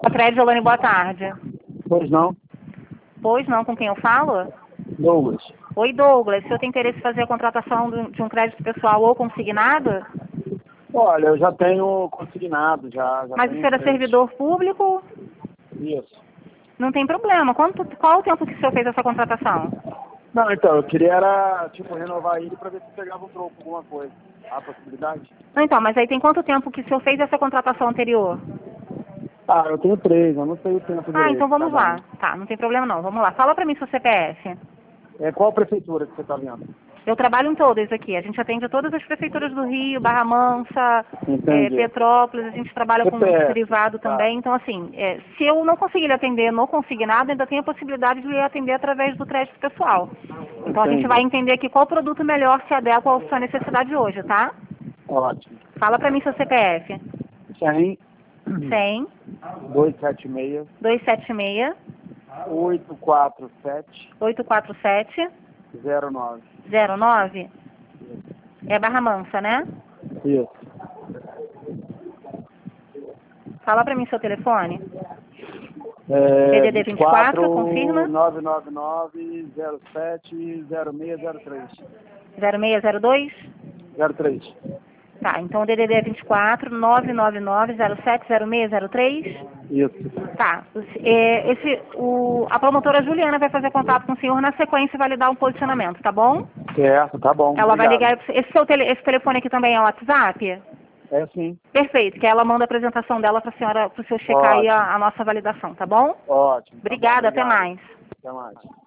Fred Jolane, boa tarde. Pois não, Pois não, com quem eu falo? Douglas. Oi, Douglas. O senhor tem interesse em fazer a contratação de um crédito pessoal ou consignado? Olha, eu já tenho consignado, já Mas o tenho senhor é servidor público? Isso. Não tem problema. Qual o tempo que o senhor fez essa contratação? Não, então, eu queria era, renovar ele para ver se pegava um troco, alguma coisa. Há possibilidade? Não, então, mas aí tem quanto tempo que o senhor fez essa contratação anterior? Ah, eu tenho 3, eu não sei o tempo Ah, direito. então vamos Cada um. lá. Tá, não tem problema não. Vamos lá. Fala pra mim seu CPF. Qual prefeitura que você está vendo? Eu trabalho em todas aqui. A gente atende a todas as prefeituras do Rio, Barra Mansa, Entendi. Petrópolis. A gente trabalha com CPF. privado Tá. também. Então, assim, se eu não conseguir lhe atender no consignado, ainda tem a possibilidade de lhe atender através do crédito pessoal. Então, a gente Entendi. vai entender aqui qual produto melhor se adequa à sua necessidade hoje, tá? Ótimo. Fala pra mim seu CPF. 100, 100 276, 276 847, 847 09. 09. É Barra Mansa, né? Isso. Fala pra mim seu telefone. DDD 24, confirma. 999 07 0603. 0602? 03. Tá, então o DDD é 24 999 07 0603? Isso. Tá. A promotora Juliana vai fazer contato com o senhor na sequência e validar um posicionamento, tá bom? Certo, tá bom. Ela vai Obrigado. ligar. Esse telefone aqui também é o WhatsApp? É sim. Perfeito, que ela manda a apresentação dela para senhora, para o senhor checar aí Ótimo. a nossa validação, tá bom? Ótimo. Obrigada, Tá bom, até obrigado. mais. Até mais.